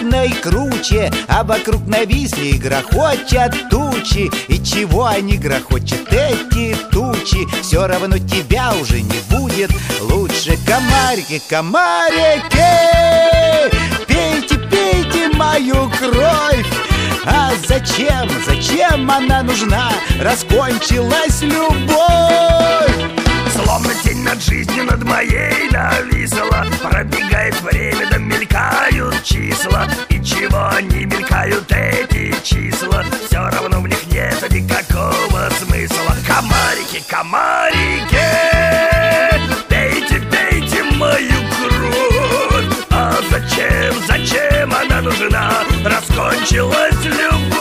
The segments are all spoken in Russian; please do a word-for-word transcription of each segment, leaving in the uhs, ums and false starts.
снежной круче, а вокруг нависли и грохочет тучи. И чего они грохочут, эти тучи? Все равно тебя уже не будет лучше. Комарики, комарики, пейте, пейте мою кровь. А зачем, зачем она нужна? Раскончилась любовь. Словно тень над жизнью над моей нависла. Пробегает время, да мелькают числа. И чего они мелькают, эти числа? Все равно в них нет никакого смысла. Комарики, комарики, пейте, пейте мою кровь. А зачем, зачем она нужна? Раскончилась любовь.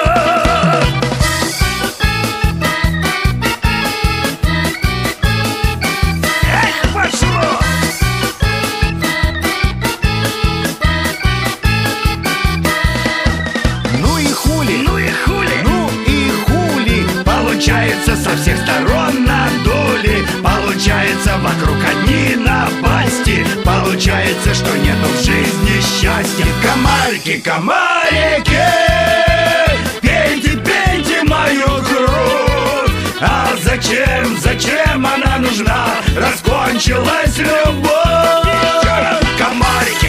Получается, со всех сторон надули. Получается, вокруг одни напасти. Получается, что нету в жизни счастья. Комарики, комарики, пейте, пейте мою кровь. А зачем, зачем она нужна? Раскончилась любовь. Комарики.